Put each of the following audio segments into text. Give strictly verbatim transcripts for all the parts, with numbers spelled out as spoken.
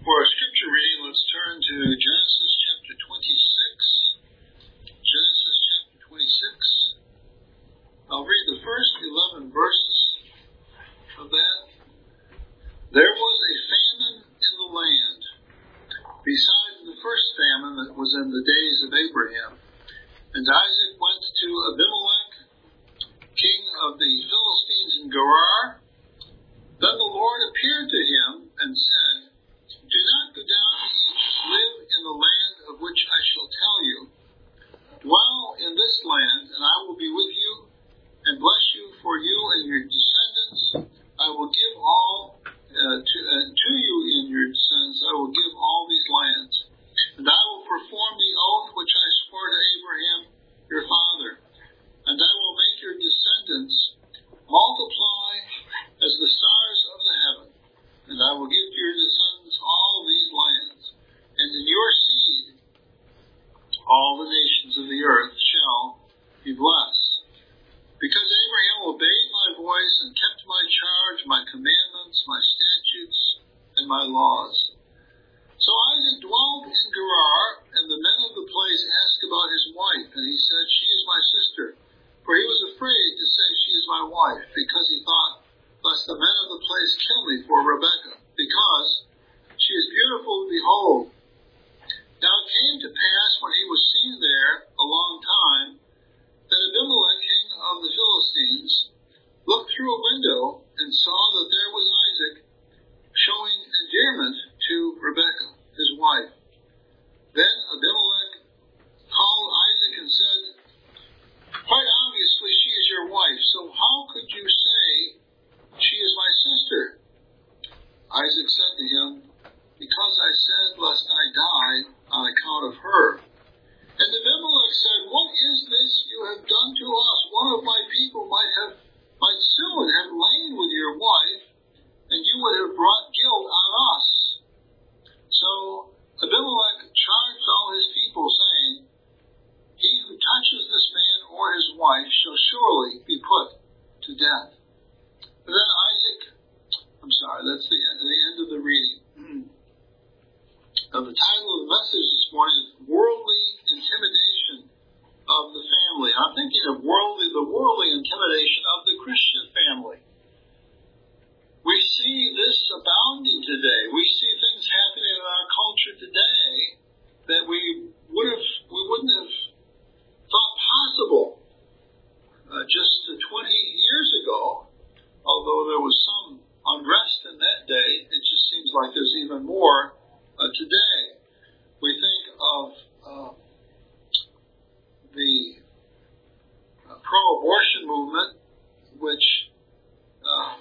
For our scripture reading, let's turn to Genesis chapter twenty-six. Genesis chapter twenty-six. I'll read the first eleven verses of that. There was a famine in the land, besides the first famine that was in the days of Abraham. And Isaac went to Abimelech, king of the Philistines in Gerar. Then the Lord appeared to him and said, Do not go down to Egypt. Live in the land of which I shall tell you. Dwell in this land, and I will be with you, and bless you for you and your descendants. I will give all uh, to, uh, to you and your descendants. I will give all these lands. And I will perform the oath which I swore to Abraham, your father. And I will make your descendants multiply as the stars of the heaven. And I will give to your descendants all these lands. And in your seed all the nations of the earth shall be blessed. Because Abraham obeyed my voice and kept my charge, my commandments, my statutes, and my laws. So Isaac dwelled in Gerar, and the men of the place asked about his wife, and he said, She is my sister. For he was afraid to say, She is my wife, because he thought, lest the men of the place kill me for Rebekah, because she is beautiful to behold. Now it came to pass, when he was seen there a long time, that Abimelech, king of the Philistines, looked through a window and saw that there was Isaac showing endearment to Rebekah, his wife. Then Abimelech called Isaac and said, Quite obviously she is your wife, so how could you say, She is my sister? Isaac said to him, Because I said, lest I die on account of her. And Abimelech said, What is this you have done to us? One of my people might have, might soon have lain with your wife, and you would have brought guilt on us. So Abimelech charged all his people, saying, He who touches this man or his wife shall surely be put to death. But then Isaac, I'm sorry, that's the end, the end of the reading. Now the title of the message this morning is Worldly Intimidation of the Family. I'm thinking of worldly, the worldly intimidation of the Christian family. We see this abounding today. We see things happening in our culture today that we would have, we wouldn't have thought possible uh, just twenty years ago. Although there was some unrest in that day, it just seems like there's even more uh, today. We think of uh, the uh, pro-abortion movement, which uh,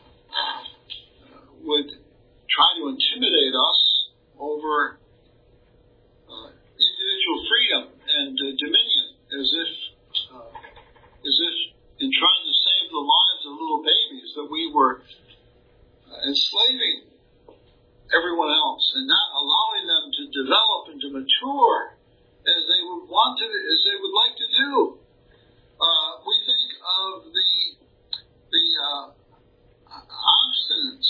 would try to intimidate us over uh, individual freedom and uh, dominion, as if, uh, as if in trying to save the lives of little babies, that we were uh, enslaving everyone else and not allowing them to develop and to mature as they would want to, as they would like to do. Uh, we think of the the uh, obstinance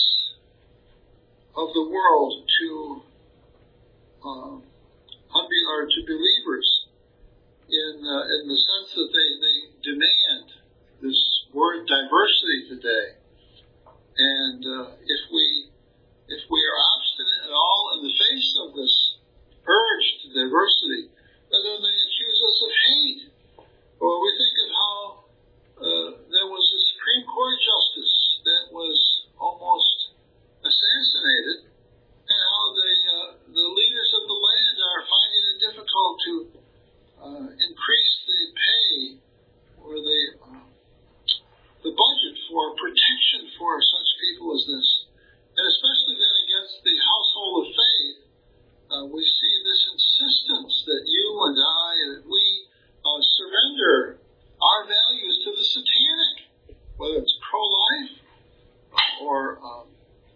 of the world to uh, unbe- or to believers in uh, in the sense that they, they demand this word diversity today. And uh, if we if we are obstinate at all in the face of this urge to diversity, then they accuse us of hate. Or we think of how uh, there was a Supreme Court justice that was almost assassinated, and how the uh, the leaders of the land are finding it difficult to uh, increase the pay or the uh, the budget for protection for such people as this. And especially then against the household of faith, uh, we see this insistence that you and I, that we uh, surrender our values to the satanic, whether it's pro-life or um,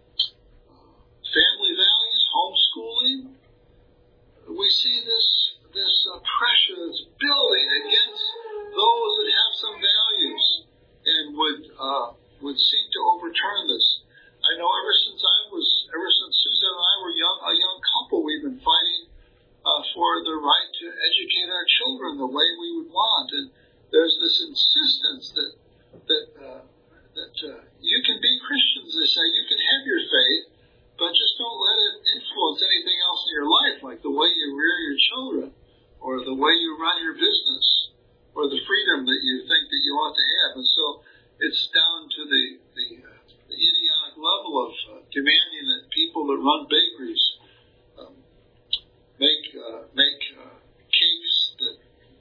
family values, homeschooling. We see this this uh, pressure that's building against for the right to educate our children the way we would want. And there's this insistence that that uh, that uh, you can be Christians, they say. You can have your faith, but just don't let it influence anything else in your life, like the way you rear your children, or the way you run your business, or the freedom that you think that you ought to have. And so it's down to the, the, uh, the idiotic level of uh, demanding that people that run bakeries um, make uh, make uh, cakes that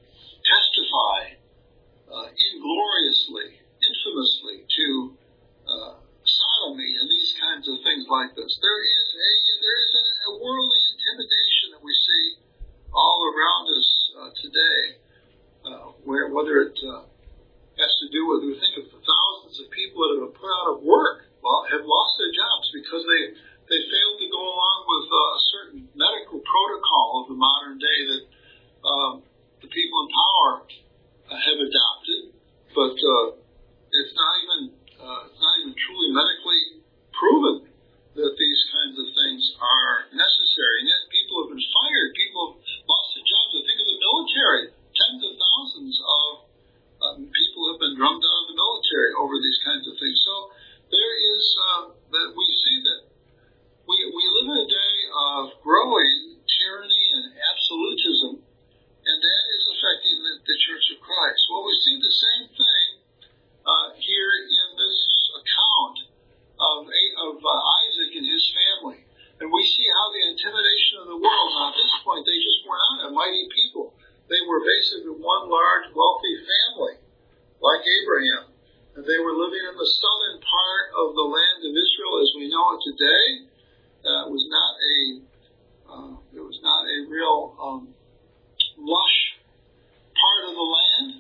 testify uh, ingloriously, infamously to uh, sodomy and these kinds of things like this. There is a there is a, a worldly intimidation that we see all around us uh, today, uh, where whether it uh, has to do with, we think of the thousands of people that have been put out of work, well, have lost their jobs because they they failed to go along with uh, a certain medical protocol of the modern day that um, the people in power uh, have adopted, but uh, it's not even uh, it's not even truly medically proven that these kinds of things are necessary. And yet people have been fired, people have lost their jobs. I think of the military, tens of thousands of um, people have been drummed out of the military over these kinds of things. So there is uh, that we see that we we live in a day of growing tyranny and absolutism, and that is affecting the, the Church of Christ. Well, we see the same thing uh, here in this account of of uh, Isaac and his family, and we see how the intimidation of the world. Now, at this point, they just were not a mighty people. They were basically one large, wealthy family, like Abraham. And they were living in the southern part of the land of Israel as we know it today. Uh, it was not a, uh, it was not a real um, lush part of the land.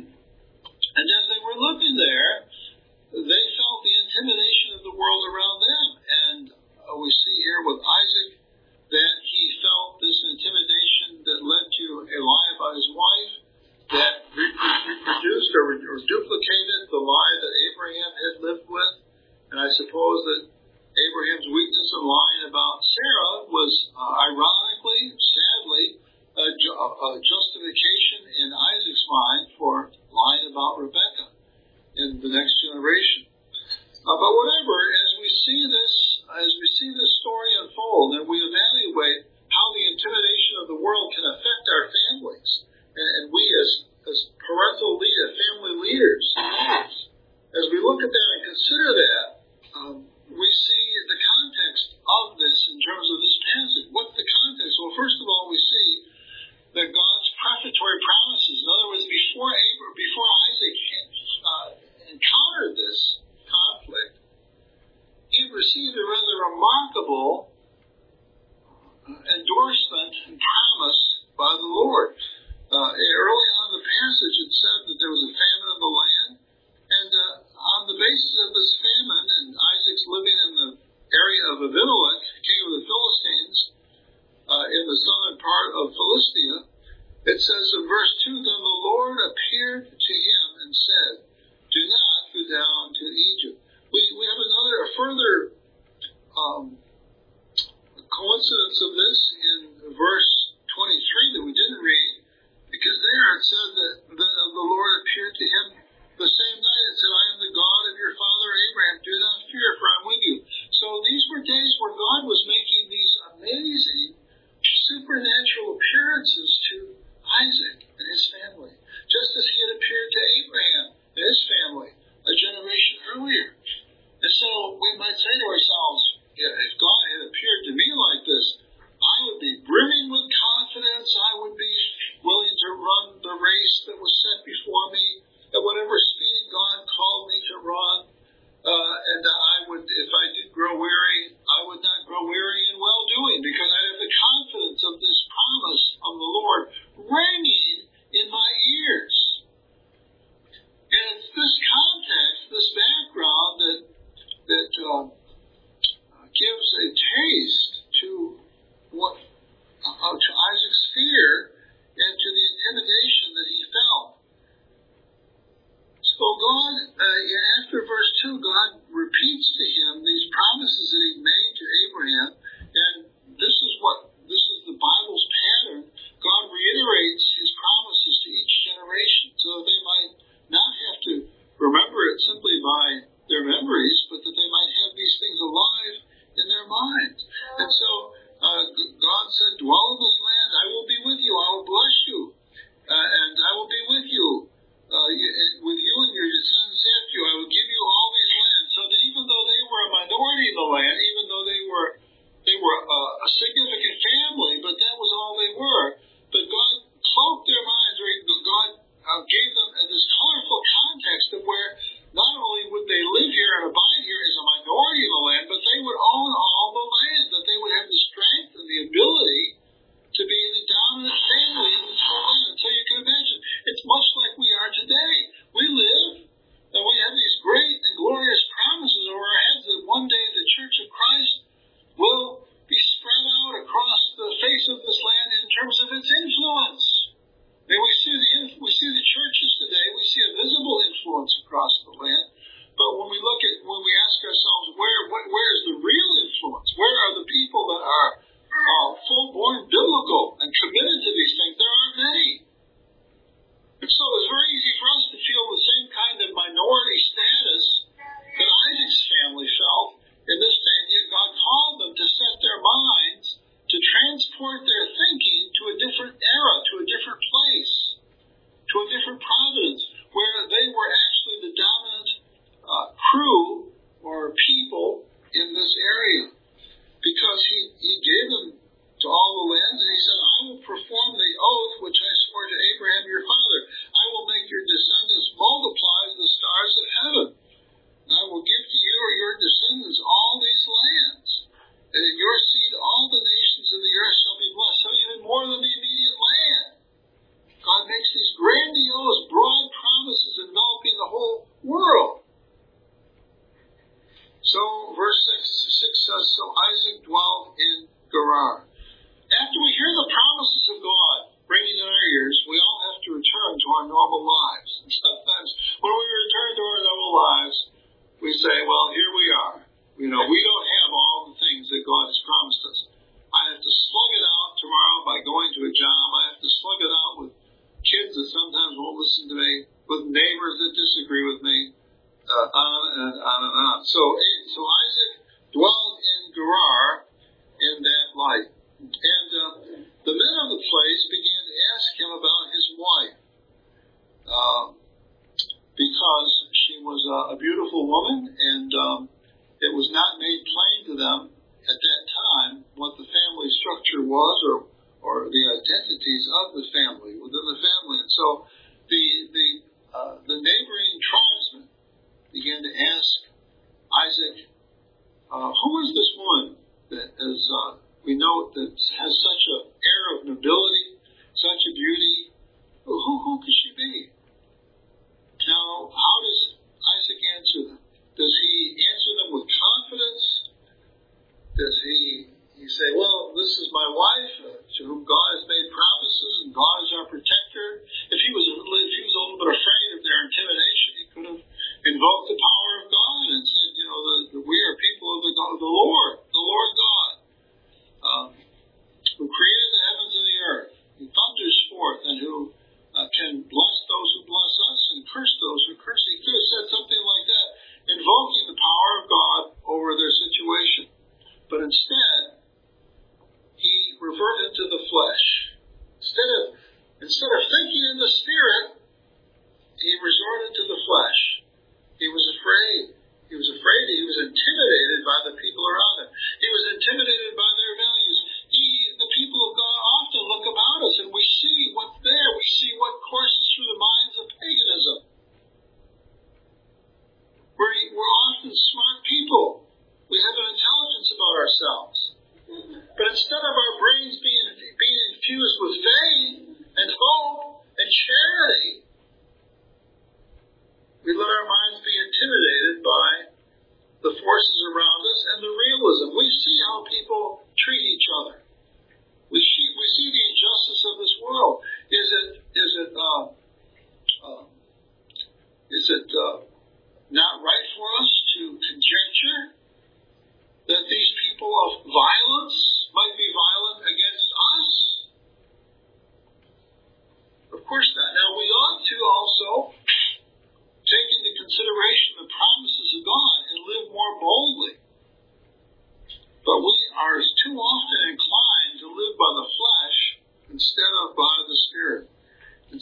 And as they were living there, they felt the intimidation of the world around them. And uh, we see here with Isaac that he felt this intimidation that led to a lie about his wife that reproduced or, or duplicated the lie that Abraham had lived with. And I suppose that Abraham's weakness in lying about Sarah was uh, ironically, sadly, a, ju- a justification in Isaac's mind for lying about Rebekah in the next generation. Uh, but whatever, as we see this, as we see this story unfold, and we evaluate how the intimidation of the world can affect our families, and, and we as as parental leader, family leaders, as we look at that and consider that, um, we see the context of this in terms of this passage. What's the context? Well, first of all, we see that God's prefatory promises. In other words, before Abraham, before Isaac uh, encountered this conflict, he received a rather remarkable endorsement and promise by the Lord. Uh, early on in the passage, it said that there was a famine in the land, and uh, on the basis of this famine, and Isaac's living in the area of Abimelech, king of the Philistines, uh, in the southern part of Philistia, it says in verse two, then the Lord appeared to him and said, do not go down to Egypt. We, we have another, a further um, coincidence of this in verse twenty-three that we didn't read, because there it said that the, the Lord appeared to him the same night and said, I am the God of your father Abraham. Do not fear, for I am with you. So these were days where God was making these amazing supernatural appearances to Isaac and his family, just as he had appeared to Abraham and his family a generation earlier. And so we might say to ourselves, yeah, if God had appeared to me like this, I would be brimming with confidence. I would be willing to run the race that was uh, God said, dwell in this land. I will be with you. I will bless you. Uh, and I will be with you. Uh, with you and your descendants after you. I will give you all these lands. So that even though they were a minority in the land, even though they were they were a, a significant family, but that was all they were. But God cloaked their minds, or God uh, gave them this colorful context of where not only would they live here and abide here as a minority in the land, but they would own all the land, that they would have the strength and the ability to be the dominant family in this whole land. So you can imagine, it's much like we are today. We live, and we have these great and glorious promises over our heads that one day the Church of Christ will be spread out across the face of this land in terms of its influence. I mean, we see the we see the churches today. We see a visible influence across the land. But when we look at, when we ask ourselves, where what, where is the real influence? Where are the people that are uh, full-born biblical and committed to these things? There aren't many. And so it's very easy for us to feel the same kind of minority status that Isaac's family felt in this day. And yet God called them to set their minds, to transport their thinking to a different era, to a different place, to a different providence, where they were actually the dominant uh, crew or people in this area. Because he, he gave them to all the lands, and he said, I will perform the oath which I swore to Abraham your father. I will make your descendants multiply as the stars of heaven. And I will give to you or your descendants all these lands. And in your seed all the nations of the earth shall be blessed. So even more than the immediate land. God makes these grandiose, broad promises enveloping the whole world. So, verse six, six says, so Isaac dwelled in Gerar. After we hear the promises of God ringing in our ears, we all have to return to our normal lives. And sometimes when we return to our normal lives, we say, well, here we are. You know, we don't have all the things that God has promised us. I have to slug it out tomorrow by going to a job. I have to slug it out with kids that sometimes won't listen to me, with neighbors that disagree with me, uh, on and on and on. So, so Isaac dwelled in Gerar in that light. And uh, the men of the place began to ask him about his wife, uh, because she was uh, a beautiful woman, and um, it was not made plain to them at that time what the family structure was, or or the identities of the family within the family. And so the the uh, the neighboring tribesmen began to ask Isaac, uh, who is this woman that is uh, we know that has such an air of nobility, such a beauty? Who who could she be? Now, how does Isaac answer them? Does he answer them with confidence? Does he, he say, well, this is my wife, uh, to whom God has made promises, and God is our protector? If he was, if he was a little bit afraid of their intimidation, he could have invoked the power of God and said, you know, the, the, we are people of the, the Lord, the Lord God, um, who created the heavens and the earth, who thunders forth, and who uh, can bless those who bless us and curse those who curse. He could have said something like that, invoking the power of God over their situation. But instead, he reverted to the flesh. Instead of, instead of thinking in the spirit, he resorted to the flesh. He was afraid. He was afraid. He was intimidated by the people around him. He was intimidated by their values. He, the people of God often look about us and we see what's there. We see what courses through the minds of paganism. We're, we're often smart people. We have an intelligence about ourselves. But instead of our brains being, being infused with faith and hope and charity, we let our minds be intimidated by the forces around us and the realism. We see how people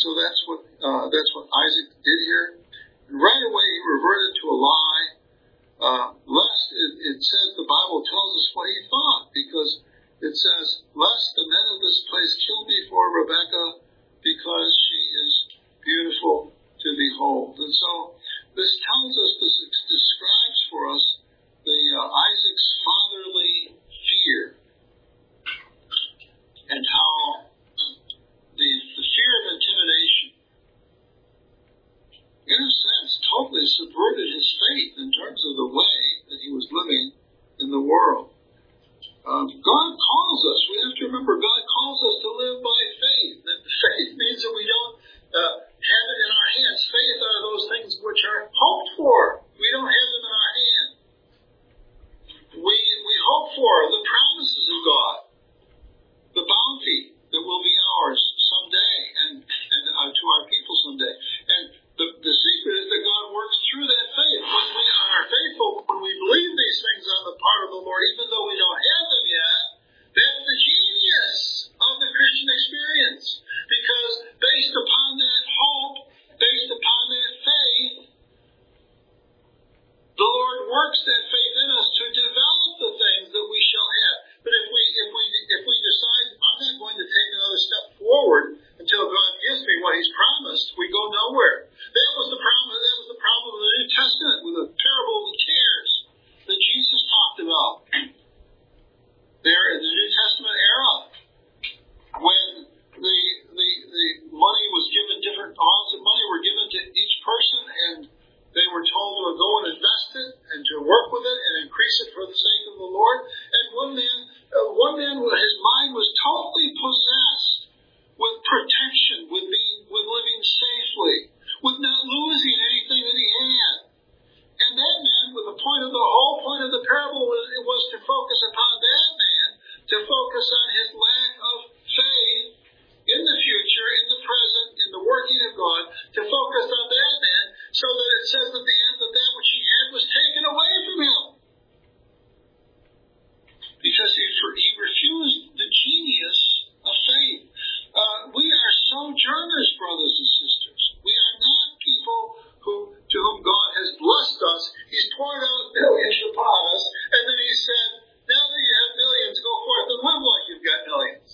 so that's what uh, that's what Isaac did here. And right away he reverted to a lie. Uh, lest it, it says the Bible tells us what he thought, because it says, "Lest the men of this place kill me for Rebekah, because she is beautiful to behold." And so this tells us, this describes for us the uh, Isaac's fatherly fear, and how the, the fear of intimidation, in a sense, totally subverted his faith in terms of the way that he was living in the world. Um, God calls us. We have to remember, God calls us to live by faith. And faith means that we don't uh, have it in our hands. Faith are those things which are hoped for. We don't have them in our hand. We we hope for the promises of God, the bounty that will be ours someday, and and uh, to our people someday. And the the secret is that God works through that faith. When we are faithful, when we believe these things on the part of the Lord, even though we don't have them yet, that's the genius of the Christian experience. Because based upon that hope, based upon that faith, the Lord works that faith in us to develop the things that we shall have. But if we if we if we decide, I'm not going to take another step forward until God gives me what He's promised, we go nowhere. That was the problem. That was the problem of the New Testament with the parable of the tares that Jesus talked about there in the New Testament era, when the the the money was given, different amounts of money were given to each person, and they were told to go and invest it and to work with it and increase it for the sake of the Lord. And one man, uh, one man, his mind was totally possessed with protection, with being, with living safely, with not losing anything that he had. And that man, with the point of the whole point of the parable, was, it was to focus upon that man, to focus on his lack of faith in the future, in the present, in the working of God, to focus on that man, so that it says at the end that that which he had was taken away from him. Because he, he refused the genius of faith. Uh, we are sojourners, brothers and sisters. We are not people who, to whom God has blessed us. He's poured out millions upon us, and then he said, now that you have millions, go forth and live like you've got millions.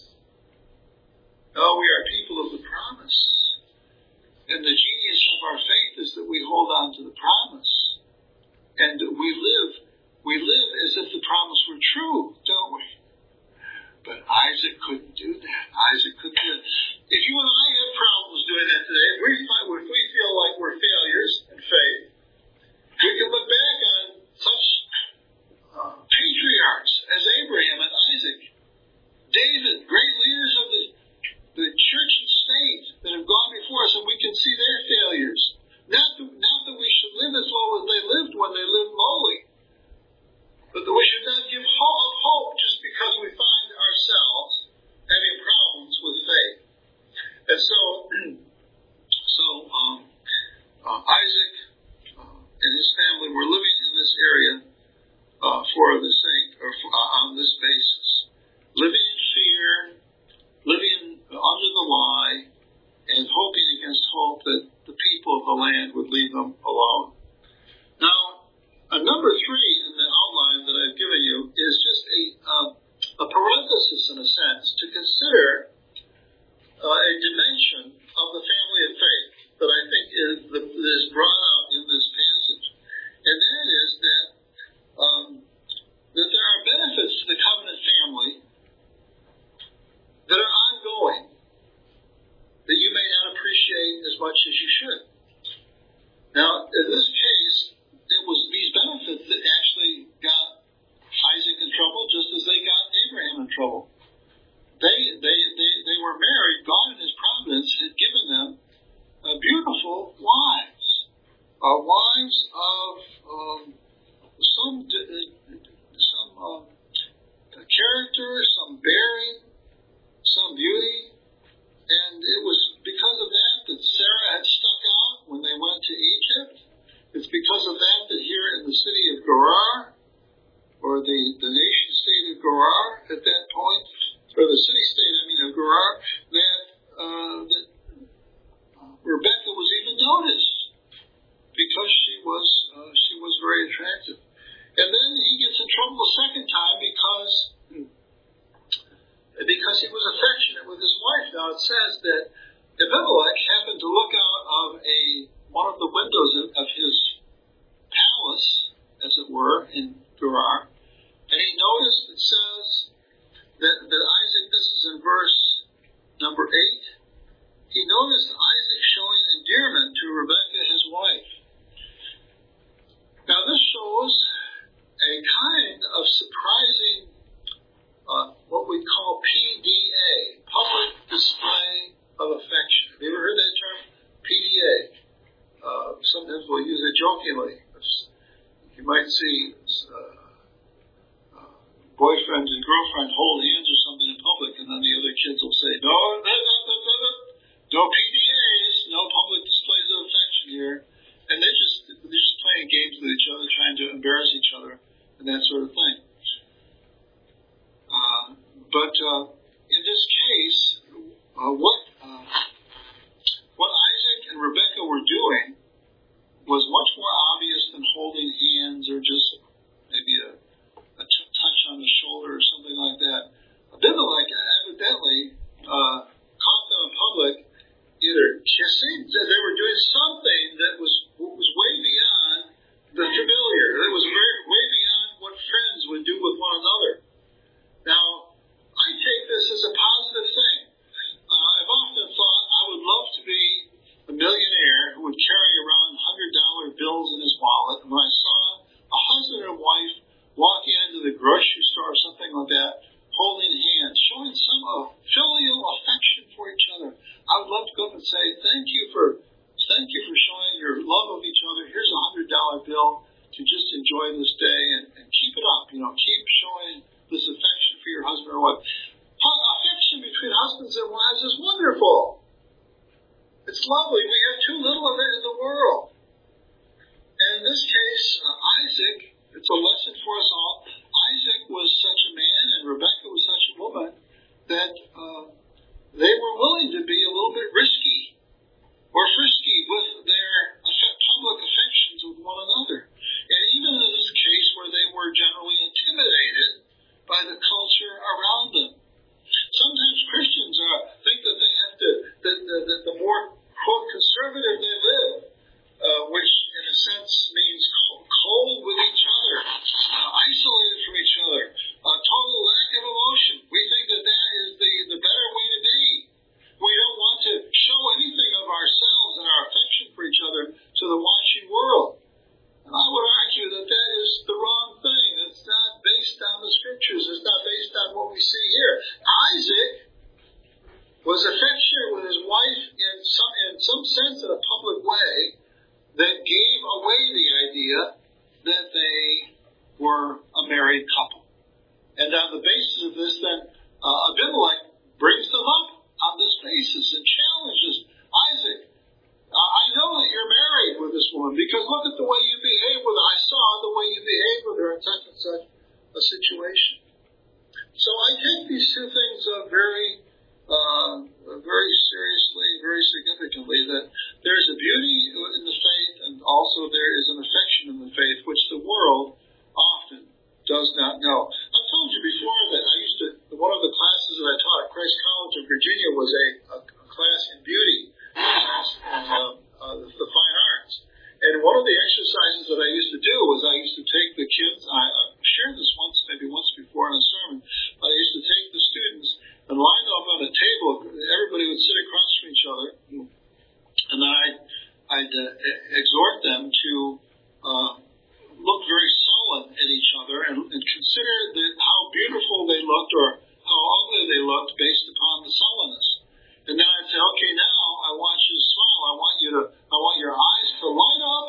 No, we are people of the promise. And the genius of our faith is that we hold on to the promise. And we live, we live as if the promise were true, don't we? But Isaac couldn't do that. Isaac couldn't do it. If you and I have problems doing that today, if we, find, if we feel like we're failures in faith, we can look back on such uh, patriarchs as Abraham and Isaac, David, great leaders of the, the church and state that have gone before us, and we can see their failures. Not that, not that we should live as low as they lived when they lived lowly, but that we should not give hope, hope just because we find ourselves having problems with faith. And so, so um, uh, Isaac uh, and his family were living in this area uh, for the sake, or for, uh, on this basis, living in fear, living under the lie, and hoping against hope that the people of the land would leave them alone. Now, uh, number three in the outline that I've given you is just a uh, a parenthesis, in a sense, to consider uh, a dimension of the family of faith that I think is, that is brought out in this passage. And that is that um, that there are benefits to the covenant family that are ongoing, that you may not appreciate as much as you should. Now, in this case, it was these benefits that actually got Isaac in trouble, just as they got Abraham in trouble. They they they, they were married. God in His providence had given them uh, beautiful wives, uh, wives of um, some some uh, character, some bearing, some beauty. And it was because of that that Sarah had stuck out when they went to Egypt. It's because of that that here in the city of Gerar, or the, the nation state of Gerar at that point, or the city state, I mean, of Gerar, that, uh, that Now it says that Abimelech happened to look out of a one of the windows of, of his palace, as it were, in Gerar, and he noticed, it says, that, that Isaac, this is in verse number eight, he noticed Isaac showing endearment to Rebekah, his wife. Now this shows a kind of surprising, uh, what we call P D A, public display of affection. Have you ever heard that term? P D A. Uh, sometimes we'll use it jokingly. You might see uh, uh, boyfriend and girlfriend hold hands or something in public, and then the other kids will say, no, no, no, no, no, no, no P D As, no public displays of affection here. And they're just, they're just playing games with each other, trying to embarrass each other, and that sort of thing. Uh, but uh, in this case, uh, what uh, what Isaac and Rebekah were doing was much more obvious than holding hands or just maybe a, a t- touch on the shoulder or something like that. Abimelech evidently uh, caught them in public either kissing, they were doing something that was was way beyond the familiar. It was very, way beyond what friends would do with one another. Now, I take this as a positive thing. Uh, I've often thought I would love to be a millionaire who would carry around one hundred dollar bills in his wallet. And when I saw a husband and wife walking into the grocery store or something like that, holding hands, showing some of filial affection for each other, I would love to go up and say, thank you for thank you for showing your love of each other. Here's a one hundred dollar bill to just enjoy this day and, and keep it up. You know, keep showing this affection for your husband or wife. Affection between husbands and wives is wonderful. It's lovely. We have too little of it in the world. And in this case, uh, Isaac, it's a lesson for us all. Isaac was such a man and Rebekah was such a woman that uh, they were willing to be a little bit risky or frisky with their public affections with one another. And even in this case where they were generally intimidated by the culture around them. Sometimes Christians uh, think that they have to, that, that, that the more, quote, conservative they live, uh, which in a sense means cold with each other, uh, isolated from each other, a total lack of emotion. We think that that is the, the better way to be. We don't want to show anything of ourselves and our affection for each other to the watching world. And I would argue that that is the wrong thing. It's not based on the scriptures. It's not based on what we see here. Isaac was affectionate with his wife in some, in some sense in a public way that gave away the idea that they were a married couple. And on the basis of this, then, uh, Abimelech brings them up on this basis and challenges Isaac. Uh, I know that you're married with this woman because look at the way you behave with her. I saw the way you behaved with her in such and such a situation. So I take these two things uh, very, uh, very seriously, very significantly, that there is a beauty in the faith and also there is an affection in the faith which the world often does not know. I've told you before that I used to, one of the classes that I taught at Christ College of Virginia was a, a, a class in beauty and uh, uh, the fine arts. And one of the exercises that I used to do was I used to take the kids, I, I shared this once, maybe once before in a sermon, but I used to take the students and line them up on a table. Everybody would sit across from each other, and then I'd, I'd uh, exhort them to uh, look very sullen at each other and, and consider the, how beautiful they looked or how ugly they looked based upon the sullenness. And then I'd say, okay, now I want you to smile. I want you to, I want your eyes to light up.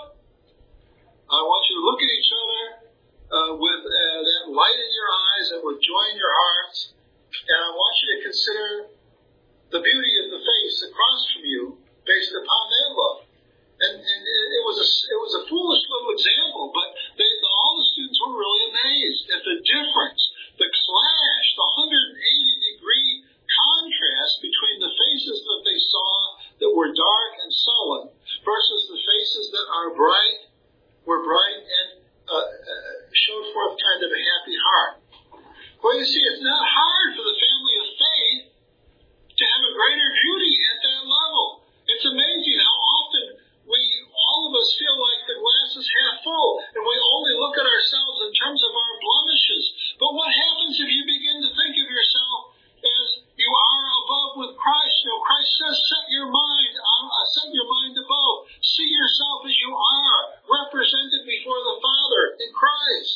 I want you to look at each other uh, with uh, that light in your eyes and with joy in your hearts. And I want you to consider the beauty of the face across from you based upon that look. And, and it was a, it was a foolish little example, but they, all the students were really amazed at the difference, the clash, the one hundred eighty degree contrast to set your mind, uh, set your mind above. See yourself as you are, represented before the Father in Christ.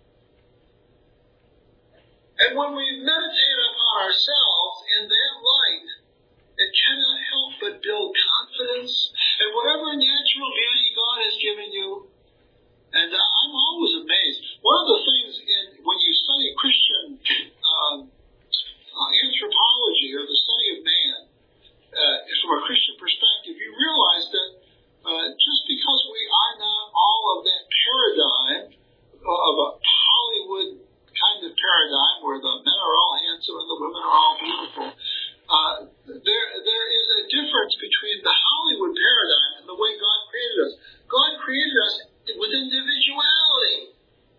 And when we meditate upon ourselves in that light, it cannot help but build confidence in whatever natural beauty God has given you. And uh, I'm always amazed. One of the things in when you study Christian um, uh, anthropology or the study of man, uh, from a Christian perspective, you realize that uh, just because we are not all of that paradigm of a Hollywood kind of paradigm where the men are all handsome and the women are all beautiful, uh, there there is a difference between the Hollywood paradigm and the way God created us. God created us with individuality.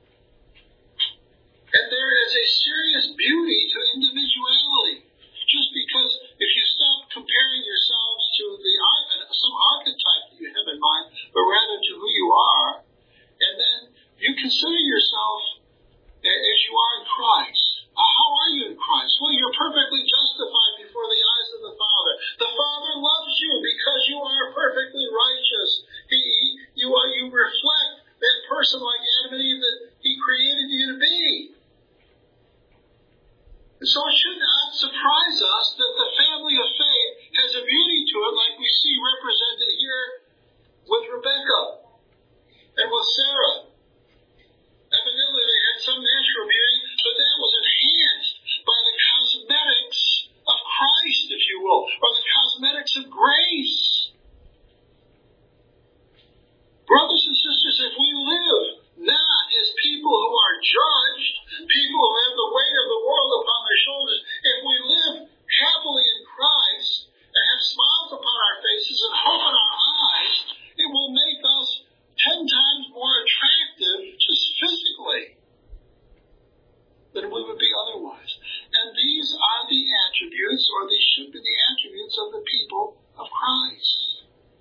And there is a serious beauty to individuality. Just because if you stop comparing yourselves to the some archetype that you have in mind, but rather to who you are, and then you consider yourself as you are in Christ. Uh, how are you in Christ? Well, you're perfectly justified before the eyes of the Father. The Father loves you because you are perfectly righteous. He, you are, you reflect that person like Adam and Eve that He created you to be. And so it should not surprise us that the family of faith has a beauty to it like we see represented here with Rebecca and with Sarah. Evidently they had some natural beauty, but that was enhanced by the cosmetics of Christ, if you will, or the cosmetics of grace. Brothers and sisters, if we live not as people who are judged, people who have the weight of the world upon their shoulders, if we live happily in Christ and have smiles upon our faces and hope in our eyes, it will make us ten times more attractive just physically than we would be otherwise. And these are the attributes, or these should be the attributes of the people of Christ.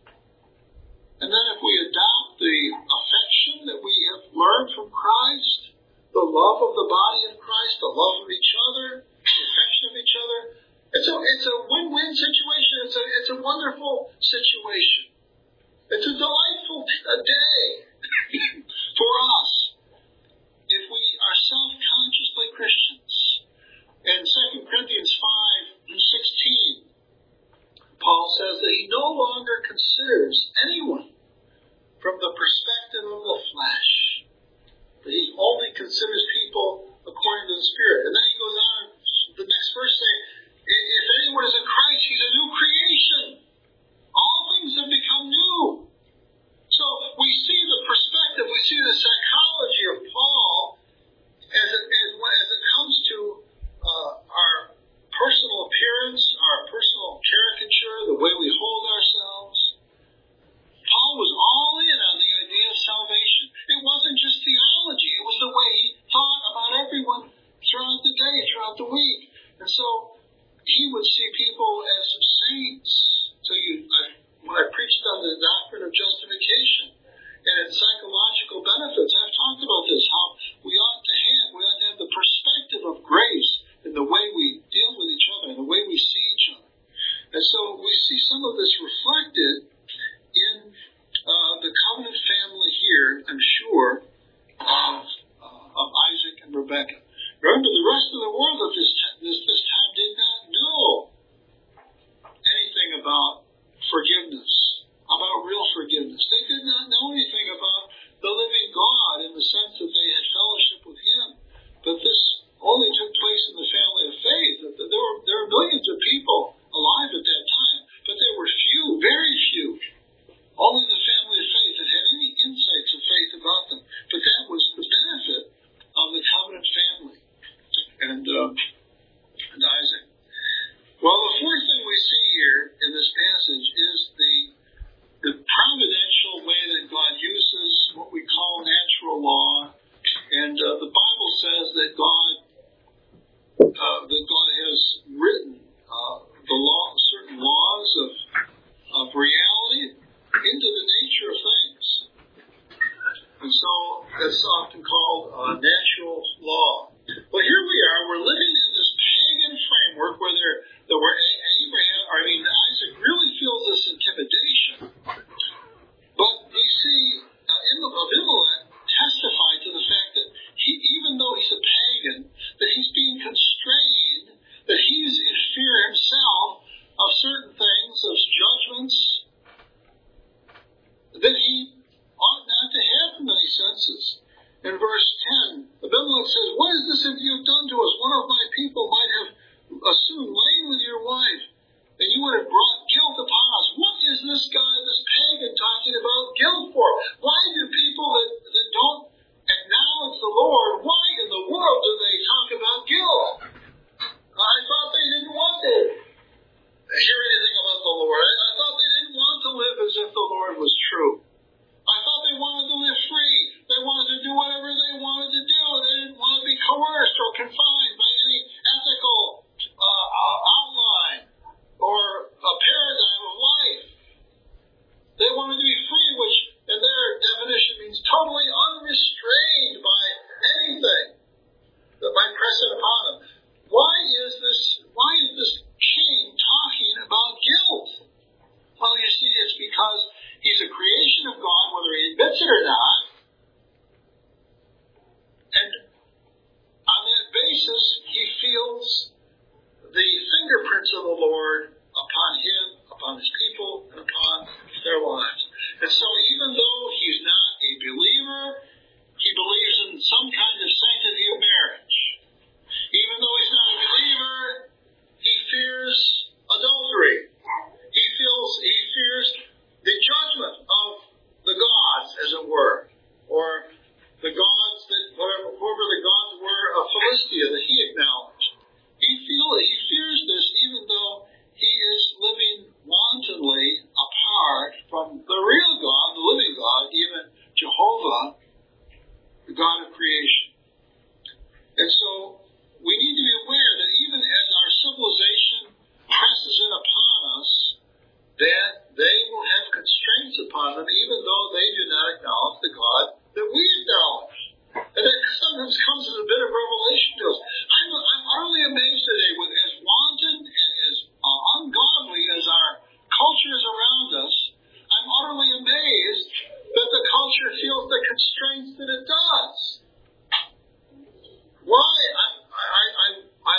And then if we adopt the affection that we have learned from Christ, the love of the body of Christ, the love of each other, the affection of each other, it's a, it's a win-win situation. It's a, it's a wonderful situation. It's a delightful a day for us if we are self-conscious like Christians. In Second Corinthians five sixteen, Paul says that he no longer considers anyone from the perspective of the flesh, but he only considers people according to the Spirit. And then he goes on, the next verse saying, if anyone is in Christ, he's a new creation. All things have become new. So we see the perspective, we see the psychology of Paul as it, as, as it comes to uh, our personal appearance, our personal caricature, the way we hold ourselves. Paul was all in on the idea of salvation. It wasn't just theology. It was the way he thought about everyone throughout the day, throughout the week. And so he would see people as saints. So you, I, when I preached on the doctrine of justification and its psychological benefits, I've talked about this, how we ought to have, we ought to have the perspective of grace in the way we deal with each other, in the way we see each other. And so we see some of this reflected in uh, the covenant family here, I'm sure, of, uh, of Isaac and Rebekah. Remember, the rest of the world at this, this, this time did not know anything about forgiveness, about real forgiveness. They did not know anything about the living God in the sense that they had fellowship with Him. But this only took place in the family of faith. There were, there were millions of people alive at that time, but there were few soon lain with your wife, and you would have brought guilt upon us. What is this guy, this pagan, talking about guilt for? Why do people that, that don't acknowledge the Lord, why in the world do they talk about guilt? I thought they didn't want to hear anything about the Lord. I, I thought they didn't want to live as if the Lord was true. I thought they wanted to live free. They wanted to do whatever they wanted to do. They didn't want to be coerced or confined by any ethical uh, outline or a paradigm of life. They wanted to be free, which in their definition means totally unrestrained by anything that might press it upon them. Why is this, why is this king talking about guilt? Well, you see, it's because he's a creation of God, whether he admits it or not. And on that basis, he feels the fingerprints of the Lord upon him, upon his people, and upon their lives. And so even though he's not a believer, he believes in some kind of sanctity of marriage. Even though he's not a believer, he fears adultery. He feels, he fears the judgment of the gods, as it were, or the gods that, whatever, whoever the gods were of Philistia that he acknowledged. He feel, he fears this even though he is living wantonly apart from the real God, the living God, even Jehovah, the God of creation. And so we need to be aware that even as our civilization presses in upon us, that they will have constraints upon them, even though they do not acknowledge the God that we acknowledge. And that sometimes comes as a bit of revelation to us. I'm, I'm utterly amazed today with as wanton and as uh, ungodly as our culture is around us. I'm utterly amazed that the culture feels the constraints that it does. Why? I, I, I, I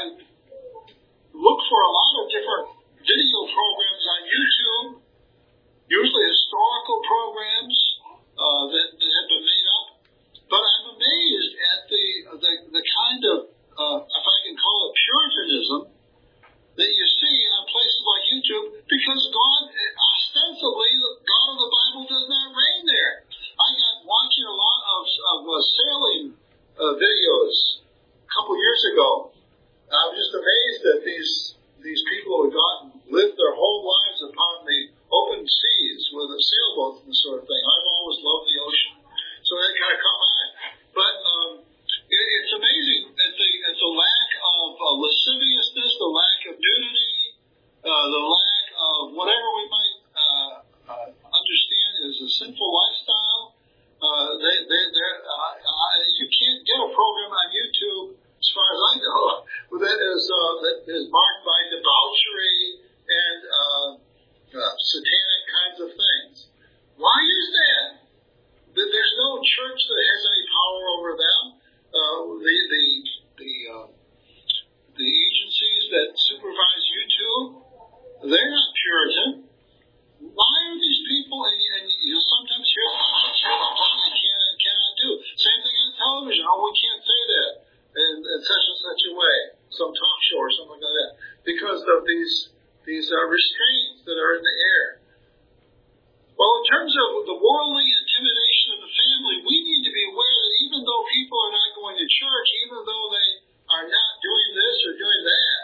look for a lot of different video programs on YouTube, usually historical programs uh, that, that have been made up. But I'm amazed at the the, the kind of, uh, if I can call it Puritanism, that you see on places like YouTube, because God, ostensibly, the God of the Bible does not reign there. I got watching a lot of, of uh, sailing uh, videos a couple years ago. I was just amazed that these these people have gotten lived their whole lives upon the open seas with a sailboat and this sort of thing. I've always loved the ocean, so that kind of caught my eye. But um, it, it's amazing that the, at the lack of uh, lasciviousness, the lack of nudity, uh, the lack of whatever we might uh, uh, understand as a sinful lifestyle. Uh, they, they, uh, uh, you can't get a program on YouTube, as far as I know, that is uh, that is marked by debauchery and uh, uh, satanic kinds of things. Why is that? That there's no church that has any power over them. Uh, the the the uh, the agencies that supervise YouTube, they're not Puritan. Why are these people? And, and you'll sometimes hear what they can and cannot do. Same thing on television. Oh, we can't say that in, in such and such a way. Some talk show or something like that, because of these these uh, restraints that are in the air. Well, in terms of the worldly intimidation of the family, we need to be aware that even though people are not going to church, even though they are not doing this or doing that,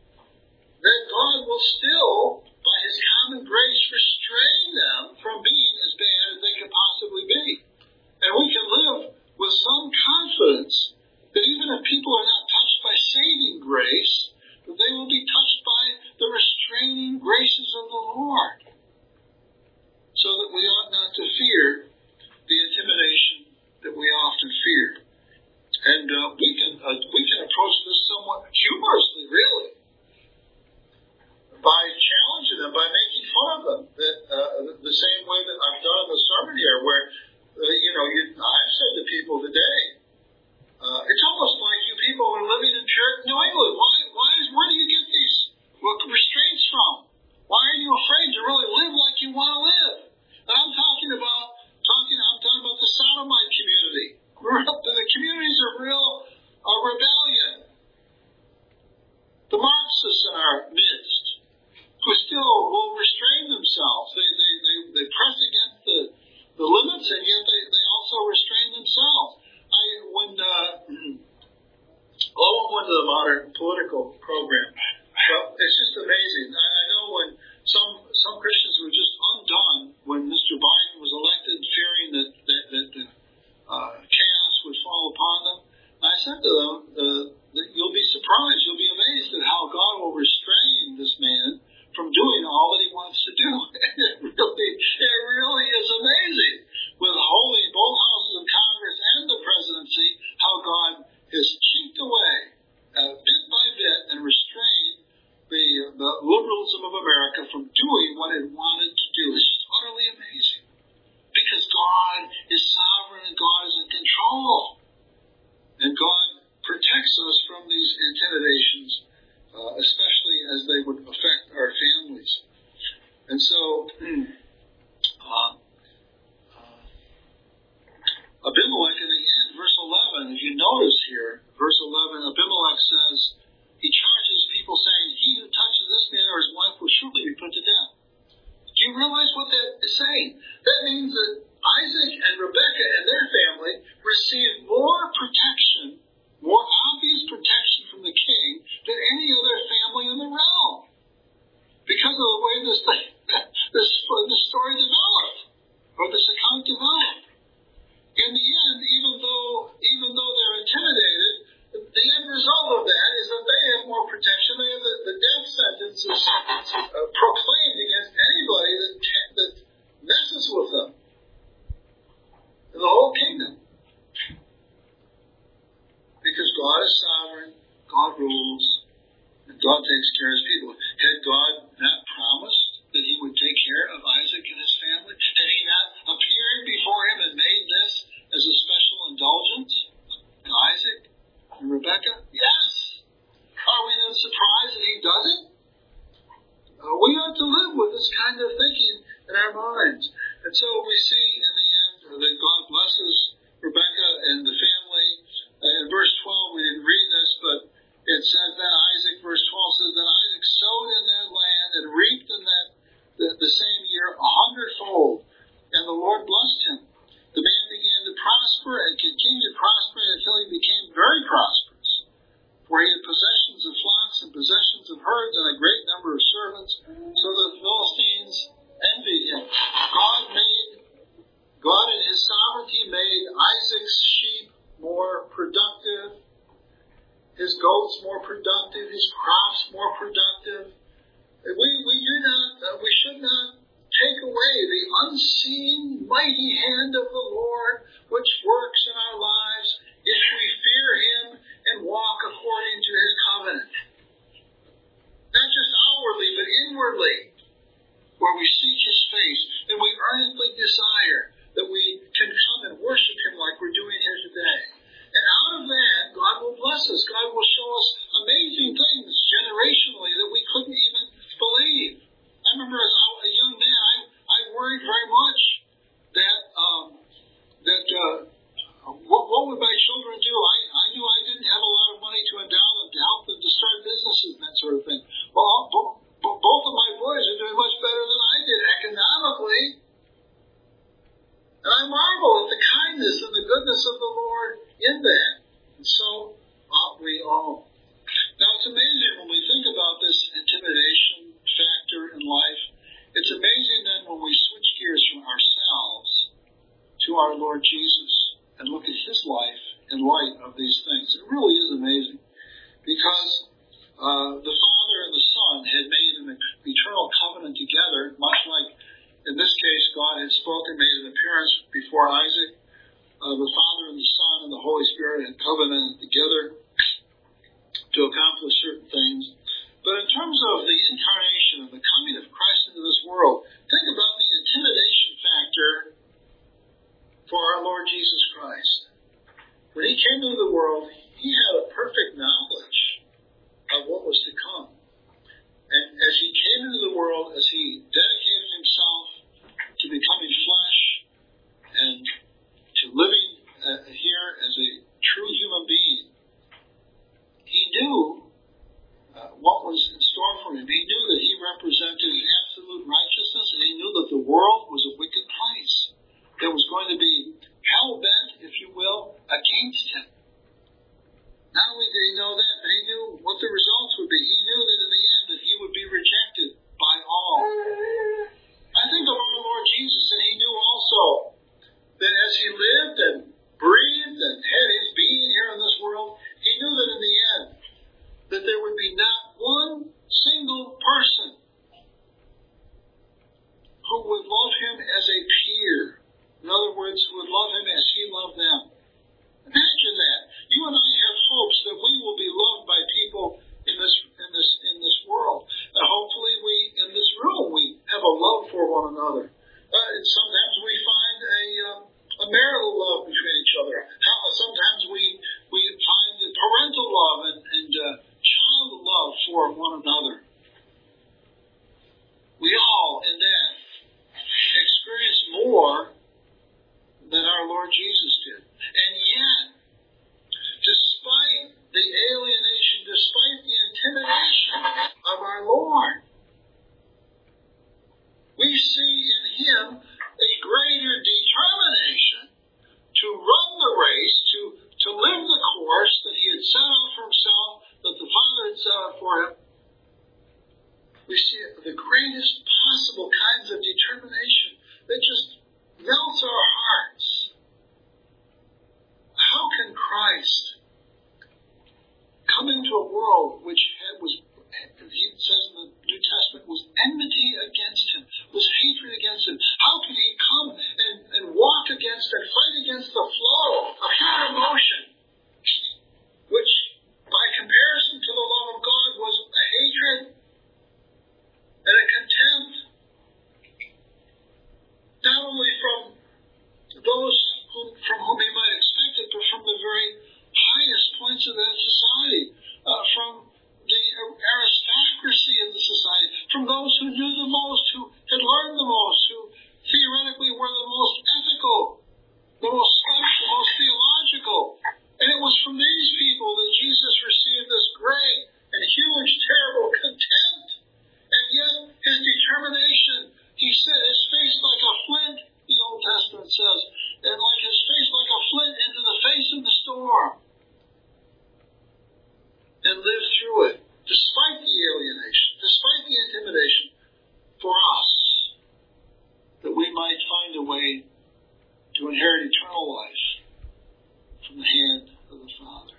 that God will still, by His common grace, restrain them from being as bad as they could possibly be. And we can live with some confidence that even if people are not touched by saving grace, they will be touched by the restraining graces of the Lord. So that we ought not to fear the intimidation that we often fear. And uh, we can uh, we can approach this somewhat humorously, really, by liberalism of America from doing what it wanted to do. It's just utterly amazing. Because God is sovereign and God is in control. And God protects us from these intimidations, uh, especially as they would affect our families. And so, uh, uh, Abimelech in the end, verse eleven, if you notice here, verse eleven, Abimelech says, he charges people saying, he who touches this man or his wife will surely be put to death. Do you realize what that is saying? That means that Isaac and Rebekah and their family received more protection, more obvious protection from the king than any other family in the realm. Because of the way this, this, this story developed, or this account developed. In the end, even though, even though they're intimidated, the end result of that is that they have more protection. They have the, the death sentence is uh, proclaimed against anybody that, that messes with them in the whole kingdom. Because God is sovereign, God rules, and God takes care of his people. Had God not promised that he would take care of Isaac and his family? Had he not appeared before him and made this as a special indulgence to Isaac and Rebekah? Yes. Are we then surprised that he does it? Uh, we ought to live with this kind of thinking in our minds. And so we see in the end that God blesses Rebekah and the family. Uh, in verse twelve, we didn't read this, but it says that Isaac, verse twelve says that Isaac sowed in that land and reaped in that the, the same year a hundredfold, and the Lord blessed him. The man began to prosper and continued to prosper until he became very prosperous, for he had possessions of flocks and possessions of herds and a great number of servants, so that the Philistines envied him. God made, God in his sovereignty made Isaac's sheep more productive, his goats more productive, his crops more productive. We we do not uh, we should not take away the unseen mighty hand of the Lord which works in our lives if we fear him and walk according to his covenant. Not just outwardly, but inwardly, where we seek his face and we earnestly desire that we can come and worship him like we're doing here today. And out of that, God will bless us. God will show us amazing things generationally that we couldn't even believe. I remember as a young man, I, I worried very much that um, that uh, what, what would my children do? I, I knew I didn't have a lot of money to endow them to help them to start businesses and that sort of thing. Well, bo- bo- both of my boys are doing much better than I did economically. And I marvel at the kindness and the goodness of the Lord in that. And so ought we all. Now it's amazing when we think about this intimidation factor in life. It's amazing then when we switch gears from ourselves to our Lord Jesus and look at his life in light of these things. It really is amazing. Because uh, the Father and the Son had made an eternal covenant together, much like in this case God had spoken, made an appearance before Isaac. Uh, the Father and the Son and the Holy Spirit had covenanted together to accomplish certain things. But in terms of the incarnation and the coming of Christ into this world, think about the intimidation factor for our Lord Jesus Christ. When he came into the world, he had a perfect knowledge of what was to come. And as he came into the world, as he dedicated himself to becoming flesh and to living uh, here as a true human being, he knew uh, what was in store for him. He knew that he represented absolute righteousness, and he knew that the world was a wicked place that was going to be hell-bent, if you will, against him. Not only did he know that, but he knew what the results would be. He knew that in the end that he would be rejected by all. one another. Uh, sometimes we find a, uh, a marital love between each other. How, sometimes we we find the parental love and, and uh, child love for one another. We all, in that, experience more than our Lord Jesus did. And yet, despite the alienation, despite the intimidation of our Lord, we see in Him a greater determination to run the race, to, to live the course that He had set out for Himself, that the Father had set out for Him. We see the greatest possible kinds of determination that just melts our hearts. How can Christ come into a world which had, was, he says in the New Testament, was enmity against Him, was hatred against Him? How can He come and, and walk against and fight against the flow of human emotion, which, by comparison to the love of God, was a hatred and a contempt, not only from those whom, from whom He might expect it, but from the very highest points of that society, uh, from the aristocracy of the society, from those who knew the most, who had learned the most, who theoretically were the most ethical, the most special, the most theological. And it was from these people that Jesus received this great and huge, terrible contempt. And yet, His determination, He set His face like a flint, the Old Testament says, and like His face like a flint into the face of the storm, and lived through it, despite the alienation, despite the intimidation, for us, that we might find a way to inherit eternal life from the hand of the Father.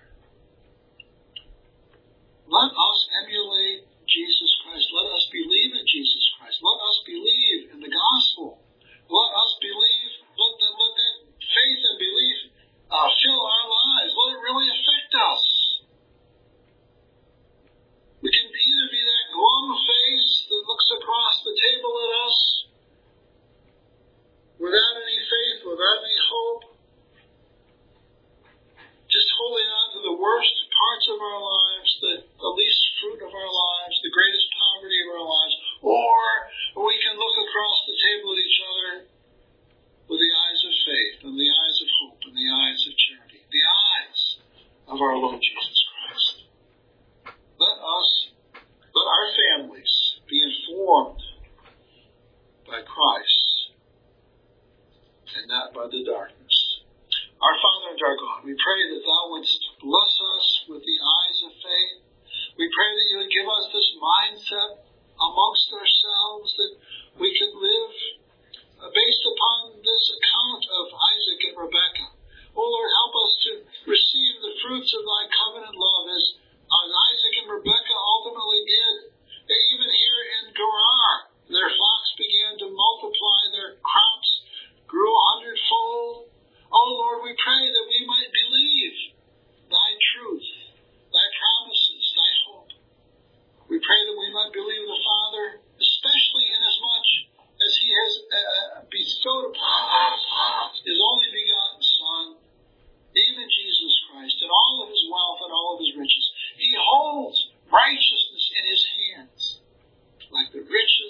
Let us emulate Jesus Christ. Let us believe in Jesus Christ. Let us believe in the gospel. Let us believe, let that, let that faith and belief uh, fill our lives. Let it really affect us. We can either be that glum face that looks across the table at us without any faith, without any hope, just holding on to the worst parts of our lives, the, the least fruit of our lives, the greatest poverty of our lives, or we can look across the table at each other with the eyes of faith and the eyes of hope and the eyes of charity, the eyes of our Lord Jesus Christ. Let us, let our families be informed by Christ and not by the darkness. Our Father and our God, we pray that Thou wouldst bless us with the eyes of faith. We pray that You would give us this mindset amongst ourselves, that we could live based upon this account of Isaac and Rebekah. Oh Lord, help us to receive the fruits of Thy covenant love as, as Isaac and Rebekah ultimately did. They even here in Gerar, their flocks began to multiply, their crops grew a hundredfold. Oh Lord, we pray that we might believe Thy truth, Thy promises, Thy hope. We pray that we might believe the Father, especially inasmuch as He has uh, bestowed upon us His only begotten Son, even Jesus Christ, and all of His wealth and all of His riches. He holds righteousness in His hands, like the riches